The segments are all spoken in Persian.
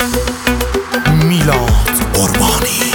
میلاد قربانی.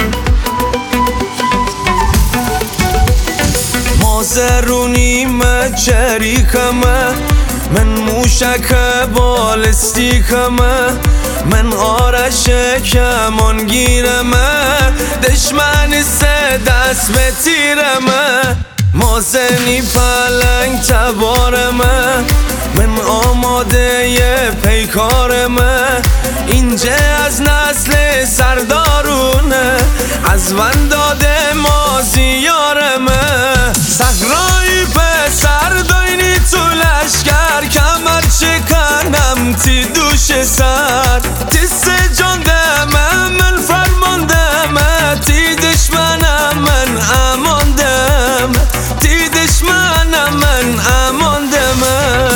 مازرونیم چریکمه، من موشک بالستیکمه، من آرش کمانگیرمه، دشمن سه دست به تیرمه، مازنی پلنگ تبارمه، من آماده پیکارمه، اینجا از نسل سردارونه، از ونداد مازیارمه، صحرایی پسر داینی تو لشکر، کمر چکنم تی دوش سر، تی سجان دمه من فرماندمه، تی دشمنم من اماندم، تی دشمنم من اماندمه.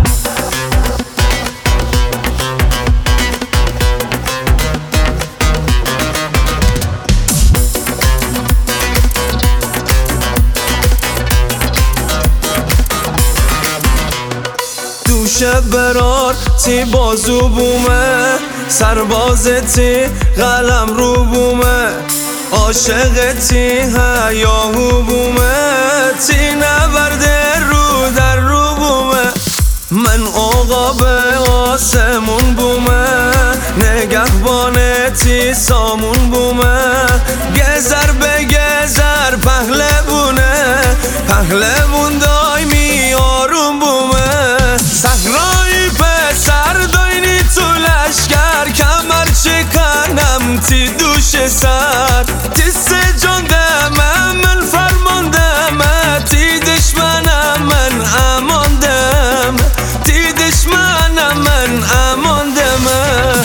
دوشه برار تی بازو بومه، سرباز تی قلم رو بومه، عاشق تی هیاهو بومه، تی نبرده رو در رو بومه، من آقا به آسمون بومه، نگهبان تی سامون بومه، گذر به گذر پهلوونه، پهلوون دایمی آروم بومه، صحرایی پسر داینی تو لشکر، کمر چکنم تی دوش سر، تی سجان دمه من فرماندمه، تی دشمنم من اماندم، تی دشمنم من اماندمه.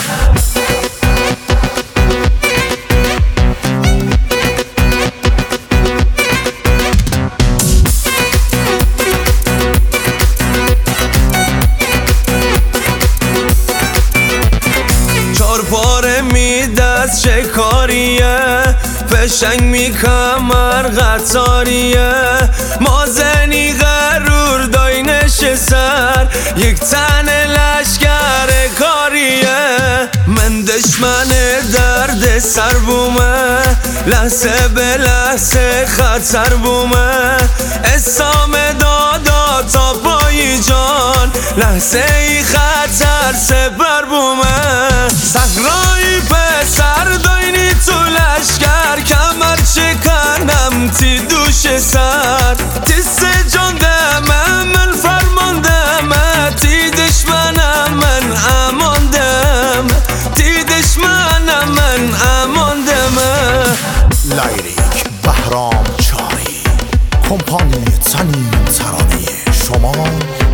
پاره می دست شکاریه، پشنگ می کمر قطاریه، مازنی غرور داینش سر، یک تن لشکر کاریه، من دشمن درد سر بومه، لحظه به لحظه خطر بومه، اسام دادا تا پای جان، لحظه ای خطر سپر بومه، صحرایی پسر داینی تو لشکر، کمر چکنم تی دوش سر، تی سجان دمه من فرماندمه، تی دشمنم من اماندم، تی دشمنم من اماندمه. لیریک بهرام چاری، کمپانی تنین ترانه شما.